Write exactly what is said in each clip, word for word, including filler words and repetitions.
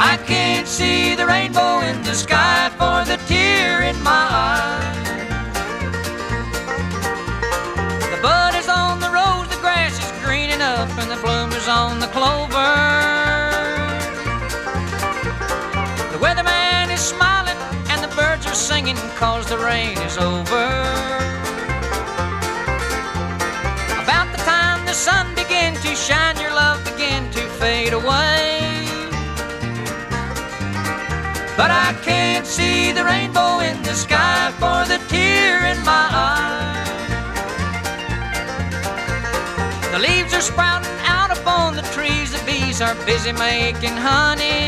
I can't see the rainbow in the sky for the tear in my eye. The bud is on the rose, the grass is greening up, and the bloom is on the clover. The weatherman is smiling and the birds are singing 'cause the rain is over. About the time the sun began to shine, your love began to fade away. But I can't see the rainbow in the sky for the tear in my eye. The leaves are sprouting out upon the trees, the bees are busy making honey.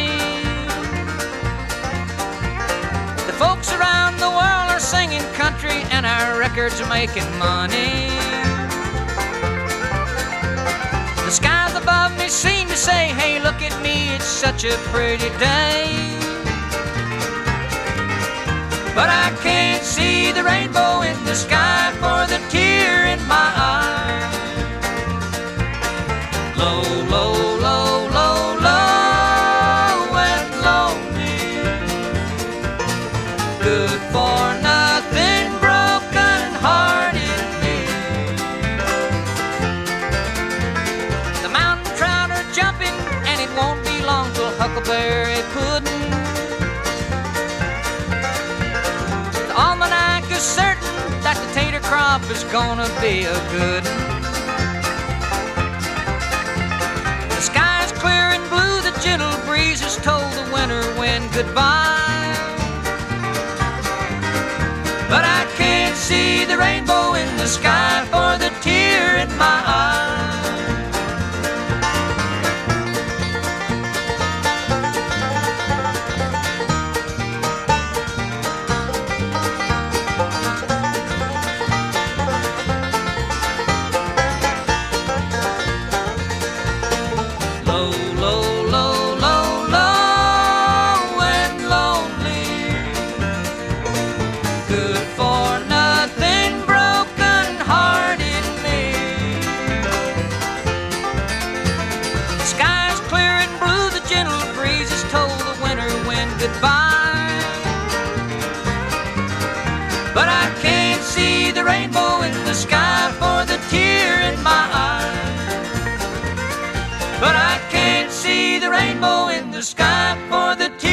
The folks around the world are singing country and our records are making money. The skies above me seem to say, hey, look at me, it's such a pretty day. But I can't see the rainbow in the sky for the tear in my eye. Low, low, low, low, low and lonely. Good for nothing, broken-hearted me. The mountain trout are jumping, and it won't be long till huckleberry pudding. The almanac is certain that the tater crop is gonna be a good one. The sky's clear and blue, the gentle breeze has told the winter wind goodbye. But I can't see the rainbow in the sky for the tear in my eye. Low, low, low, low, low and lonely. Good for nothing, broken-hearted me. The sky's clear and blue, the gentle breeze has told the winter wind goodbye. But I can't see the rainbow in the sky for the tear in my eye. But I can't see the rainbow in the sky for the tear